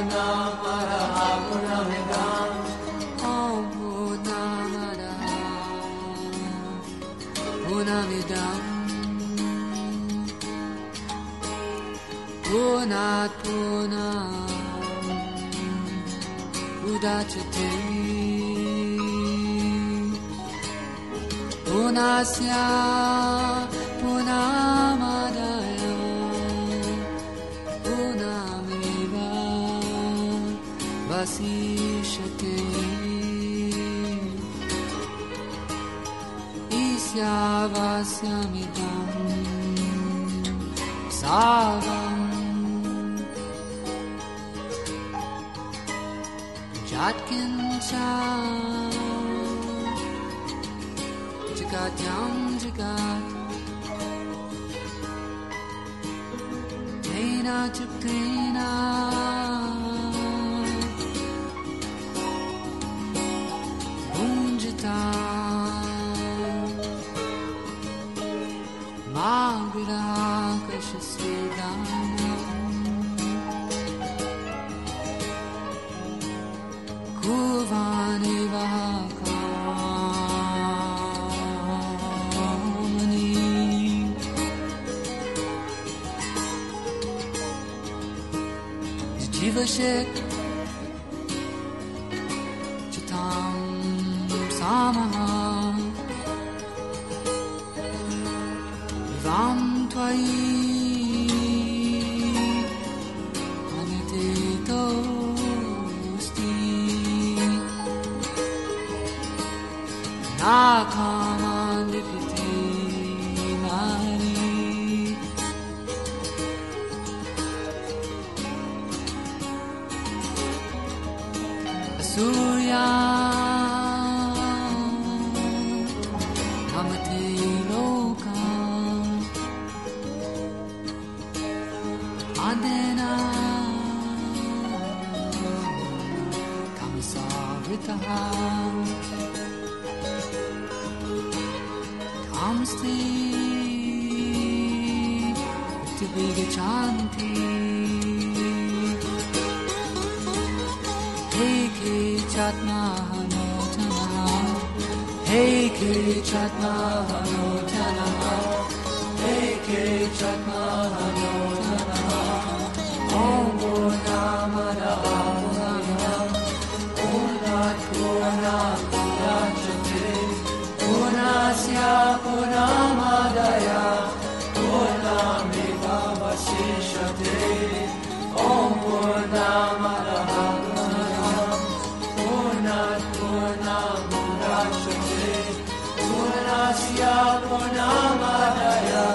Udachate Punasya Punamadaya Punameva Vasishate Isyavasyamidam Savam Jatkincha Jagat Yam Jagat Tena Chaptena Bunjita Magrida Kashasvedana Kuvani Vahakamani Jivashek Chitam Samaha Vam Tvai Anitito Nakamandipiti Mani Surya Namate Loka Adena Kamisavritaha Kamsti Uttavigachanti Hey Ke Chatma Hanotana Hey Ke Chatma Hanotana Hey Ke Chatma Hanotana Om Purnamada Purnamidam Purnat Purnam Purnachate Punasya Punamadaya Purnameva Vasishate Om Purnamada Purnamidam Purnat Purnam Purnachate Punasya Punamadaya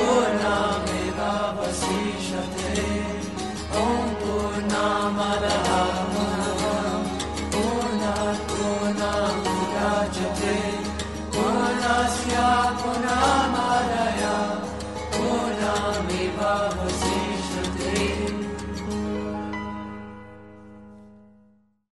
Purnameva Vasishate Om Purnamada